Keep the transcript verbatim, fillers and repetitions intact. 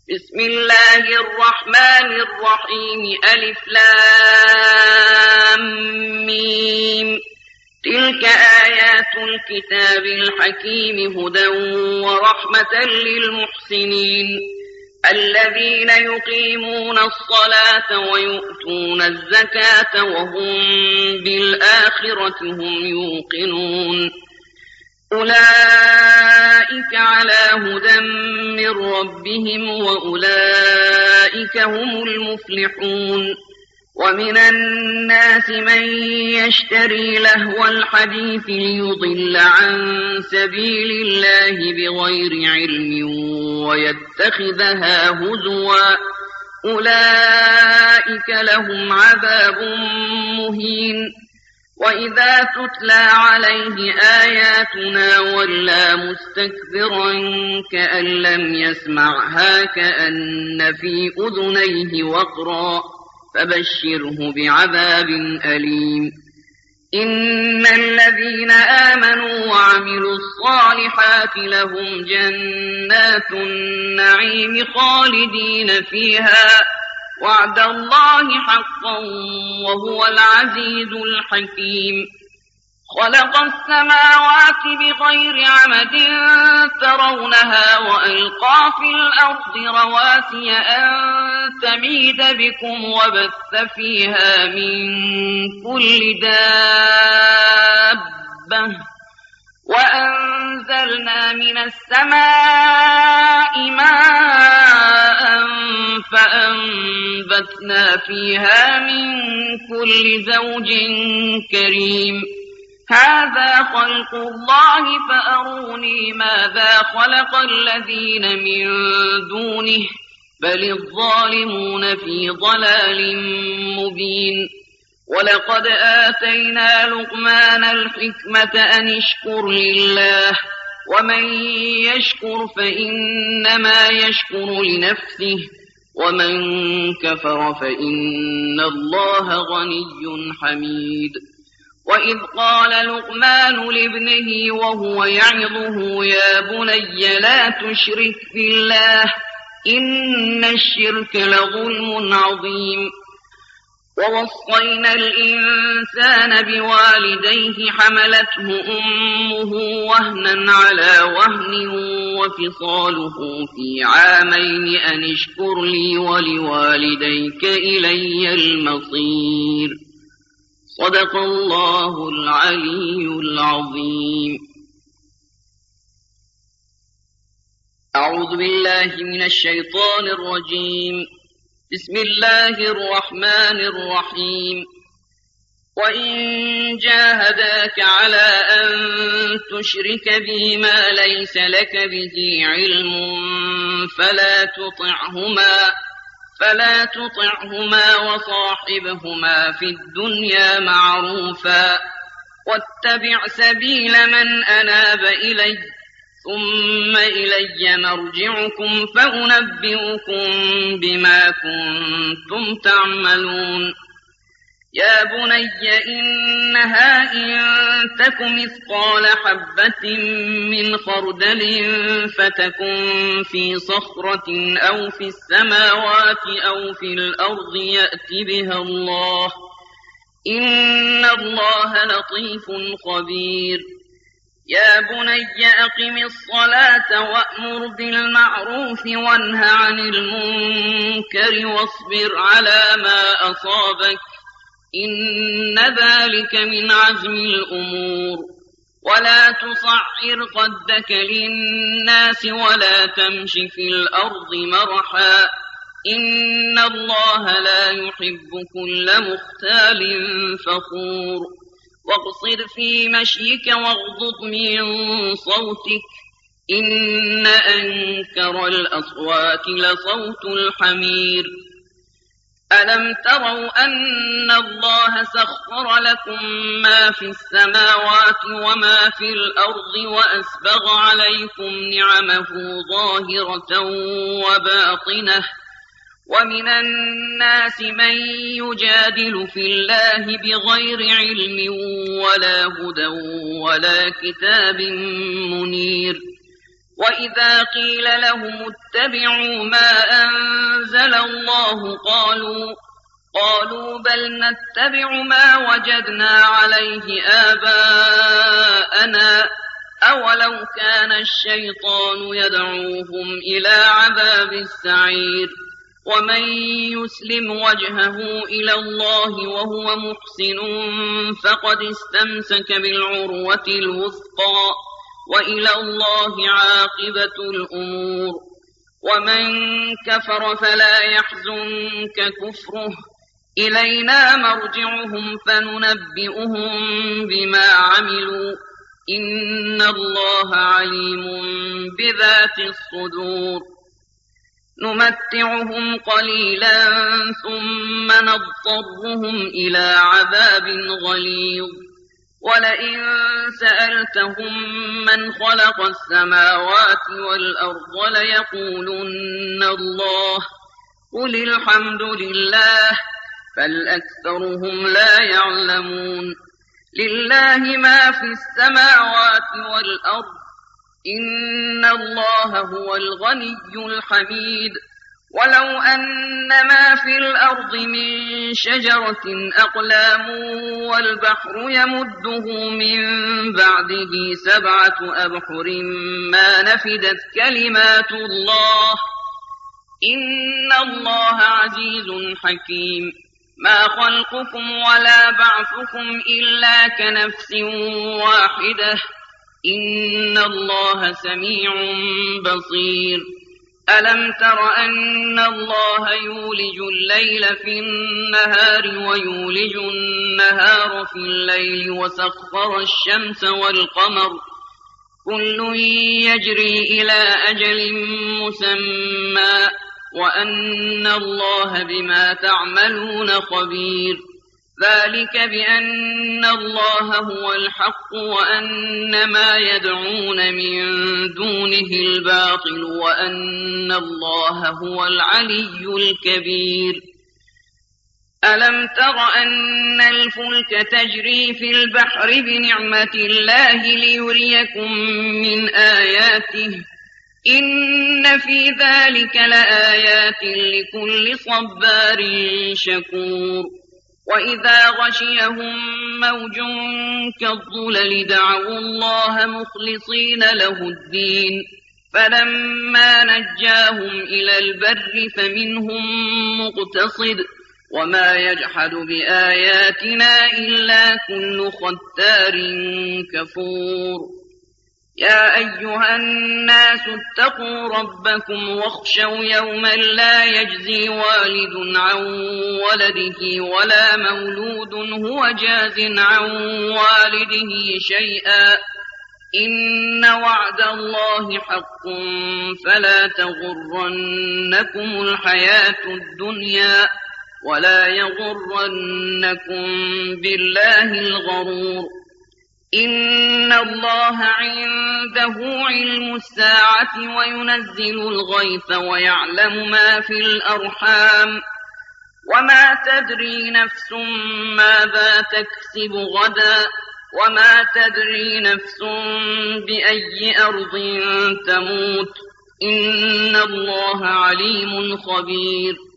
بسم الله الرحمن الرحيم ألف لام ميم تلك آيات الكتاب الحكيم هدى ورحمة للمحسنين الذين يقيمون الصلاة ويؤتون الزكاة وهم بالآخرة هم يوقنون أولئك على هدى من ربهم وأولئك هم المفلحون ومن الناس من يشتري لهو الحديث ليضل عن سبيل الله بغير علم ويتخذها هزوا أولئك لهم عذاب مهين وإذا تتلى عليه آياتنا ولى مستكبرا كأن لم يسمعها كأن في أذنيه وقرا فبشره بعذاب أليم إن الذين آمنوا وعملوا الصالحات لهم جنات النعيم خالدين فيها وعد الله حقا وهو العزيز الحكيم خلق السماوات بغير عمد ترونها وألقى في الأرض رواسي أن تميد بكم وبث فيها من كل دابة وأنزلنا من السماء ماء فأنبتنا فيها من كل زوج كريم هذا خلق الله فأروني ماذا خلق الذين من دونه بل الظالمون في ضلال مبين ولقد آتينا لقمان الحكمة أن اشكر لله ومن يشكر فإنما يشكر لنفسه ومن كفر فإن الله غني حميد وإذ قال لقمان لابنه وهو يعظه يا بني لا تشرك بالله إن الشرك لظلم عظيم ووصينا الإنسان بوالديه حملته أمه وهنا على وهن وفصاله في عامين أن اشكر لي ولوالديك إلي المصير صدق الله العلي العظيم أعوذ بالله من الشيطان الرجيم بسم الله الرحمن الرحيم وإن جاهداك على أن تشرك بي ما ليس لك به علم فلا تطعهما فلا تطعهما وصاحبهما في الدنيا معروفا واتبع سبيل من أناب إلي ثم إلي مرجعكم فأنبئكم بما كنتم تعملون يا بني إنها إن تك مثقال حبة من خردل فتكن في صخرة أو في السماوات أو في الأرض يأت بها الله إن الله لطيف خبير يا بني أقم الصلاة وأمر بالمعروف وانه عن المنكر واصبر على ما أصابك إن ذلك من عزم الأمور ولا تصعر خدك للناس ولا تمش في الأرض مرحا إن الله لا يحب كل مختال فخور واقصر في مشيك واغضض من صوتك إن أنكر الأصوات لصوت الحمير ألم تروا أن الله سخر لكم ما في السماوات وما في الأرض وأسبغ عليكم نعمه ظاهرة وباطنة ومن الناس من يجادل في الله بغير علم ولا هدى ولا كتاب منير وإذا قيل لهم اتبعوا ما أنزل الله قالوا قالوا بل نتبع ما وجدنا عليه آباءنا أولو كان الشيطان يدعوهم إلى عذاب السعير ومن يسلم وجهه إلى الله وهو محسن فقد استمسك بالعروة الوثقى وإلى الله عاقبة الأمور ومن كفر فلا يحزنك كفره إلينا مرجعهم فننبئهم بما عملوا إن الله عليم بذات الصدور نمتعهم قليلا ثم نضطرهم إلى عذاب غليظ ولئن سألتهم من خلق السماوات والأرض ليقولن الله قل الحمد لله بل أكثرهم لا يعلمون لله ما في السماوات والأرض إن الله هو الغني الحميد ولو أن ما في الأرض من شجرة أقلام والبحر يمده من بعده سبعة أبحر ما نفدت كلمات الله إن الله عزيز حكيم ما خلقكم ولا بعثكم إلا كنفس واحدة إن الله سميع بصير ألم تر أن الله يولج الليل في النهار ويولج النهار في الليل وسخر الشمس والقمر كل يجري إلى أجل مسمى وأن الله بما تعملون خبير ذلك بأن الله هو الحق وأن ما يدعون من دونه الباطل وأن الله هو العلي الكبير ألم تر أن الفلك تجري في البحر بنعمة الله ليريكم من آياته إن في ذلك لآيات لكل صبار شكور وإذا غشيهم موج كالظلل دعوا الله مخلصين له الدين فلما نجاهم إلى البر فمنهم مقتصد وما يجحد بآياتنا إلا كل ختار كفور يا أيها الناس اتقوا ربكم واخشوا يوما لا يجزي والد عن ولده ولا مولود هو جاز عن والده شيئا إن وعد الله حق فلا تغرنكم الحياة الدنيا ولا يغرنكم بالله الغرور إن الله عنده علم الساعة وينزل الغيث ويعلم ما في الأرحام وما تدري نفس ماذا تكسب غدا وما تدري نفس بأي أرض تموت إن الله عليم خبير